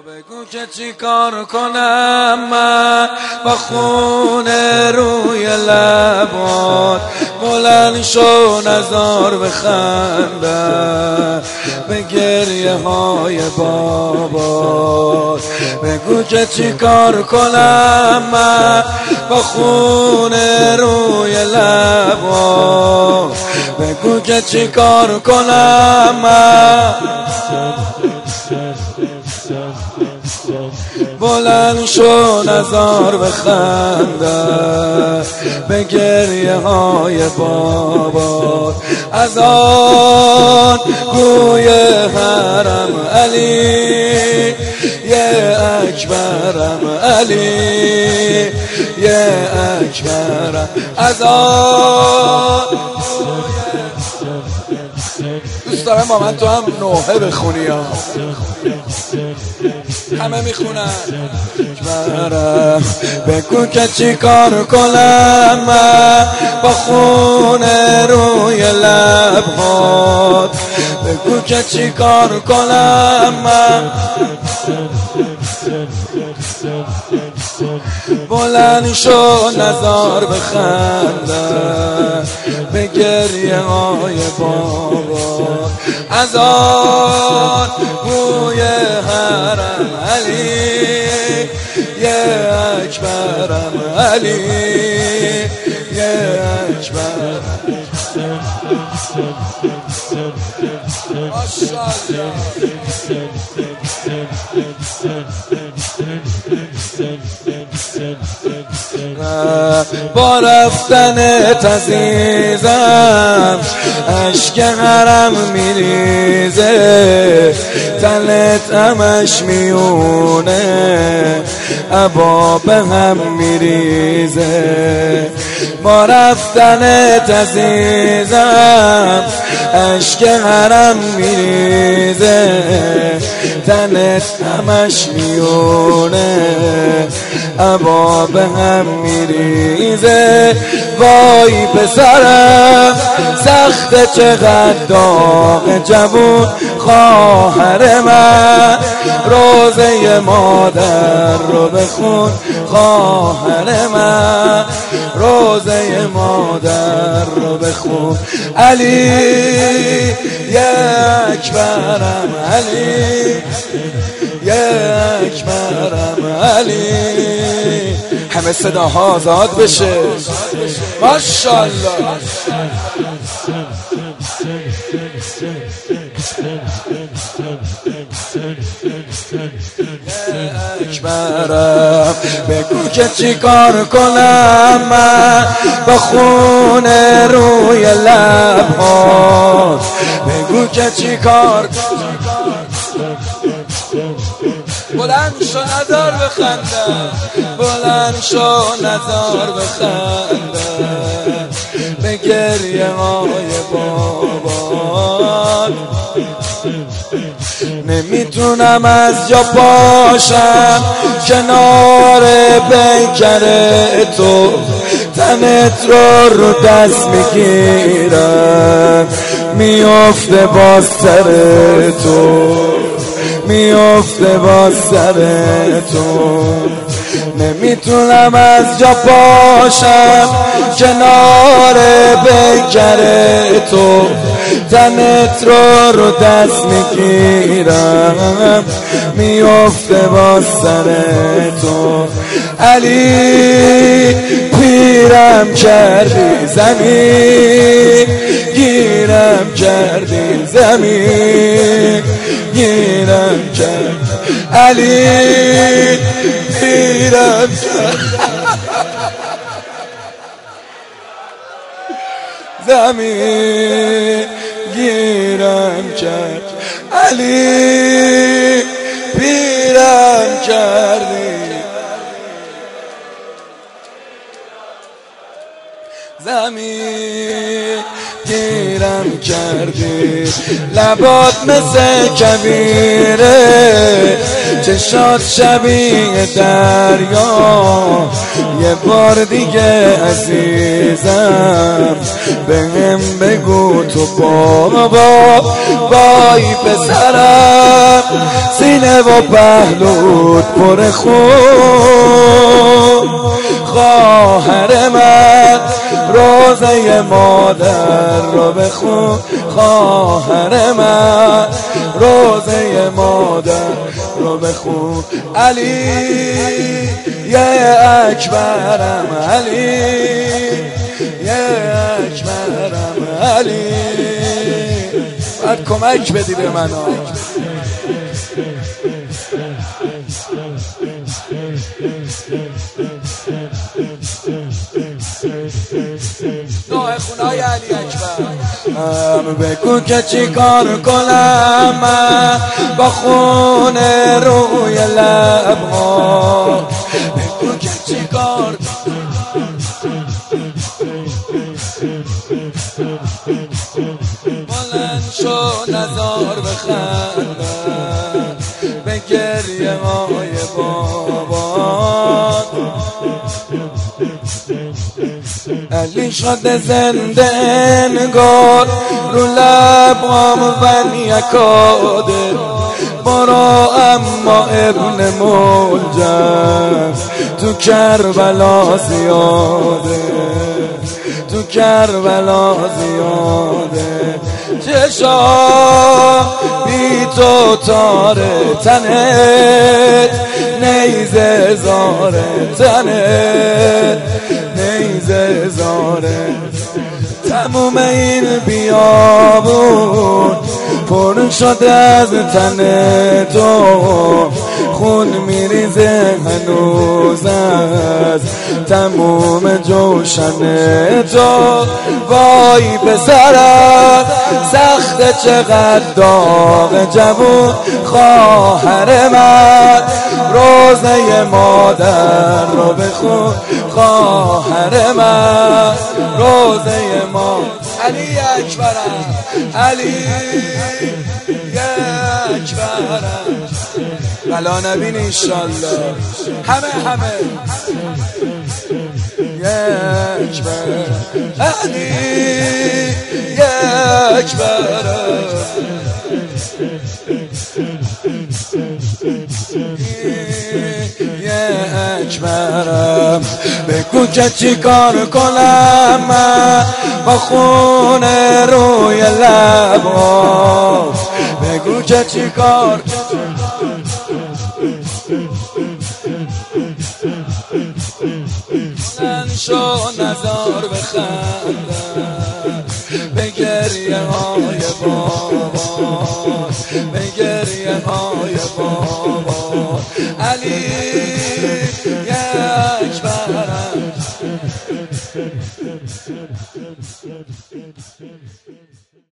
بگو که چی کار کنم من با خون روی لبات، بلند شو نزار بخندم به گریه های بابات. بگو که چی کار کنم من با خون روی لبات، بگو که چی کار کنم من. بلند شو نزار بخندم به گریه های بابات. از آن گوی حرم علی یه اکبرم، علی یه اکبرم. از آن دوست دارم با من تو هم نوحه بخونی ها، همه میخونن. بگو که چی کار کنم من با خون روی لبات، بگو که چی کار کنم من. بلند شو نزار بخندم به گریه های بابات. از آن گوی حرم علی یه اکبرم، علی یه اکبرم. با رفتنت عزیزم اشک حرم میریزه، تنت همش میونه عبا به هم میریزه. با رفتنت عزیزم اشک حرم میریزه، تنت همش میونه عبا به هم میریزه. وای پسرم سخت چقدر داغ جوون خواهر من، روزه مادر رو بخون خواهر من، روزه مادر رو بخون. علی یه اکبرم، علی یه اکبرم، علی. همه صداها آزاد بشه. ماشاءالله. اکبرم بگو که چی کار کنم من با خون روی لبات، بگو که چی کار. بلند شو نزار بخندم، بلند شو نزار بخندم به گریه های بابات. نمیتونم از جا پاشم کنار پیکر تو، تنت رو دست میگیرم میافته با سر تو، میافته با سر تو. نمیتونم از جا پاشم کنار پیکر تو، تنت رو دست میگیرم میافته با سر تو. علی پیرم کردی زمین، گیرم کردی زمین، گیرم کرد. علی پیرم کرد زمین، گیرم کرد. علی پیرم کردی زمین، گیرم کردی. لبات مثل کبیره چشات شبیه دریا، یه بار دیگه عزیزم بهم بگو تو بابا بای پسرم، سینه و پهلوت پر خون، خواهر من روزه مادر رو بخون، خواهر من روزه مادر رو بخون. علی یه اکبرم، علی یه اکبرم، علی باید کمک بدی به من. نوع خونای علی اکبر. بگو که چی کار کنم من با خون روی لبها، بگو که چی کار بلند شو نزار بخندم به گریه های بابا. علی شده زنده انگار رو لبام ونیکاده، برو اما ابن ملجم تو کربلا زیاده، تو کربلا زیاده. چشا بی تو تاره تنت، نیزه زاره تنت، نیزه زاره. تموم این بیابون پر شده از تن تو، خون میریزه هنوز از تموم جوشن تو. وای پسرم سخت چقدر داغ جوون، خواهر من روزه مادر رو بخون، خواهر من روزه مادر. علی اکبرم، علی اکبرم، بلا نبین انشالله همه اکبرم، علی اکبرم، اکبرم. بگو که چی کار کنم من با خون روی لبا، بگو که چی کار شو نزار بخندم به گریه های بابا، به گریه های بابا. علی اکبرم.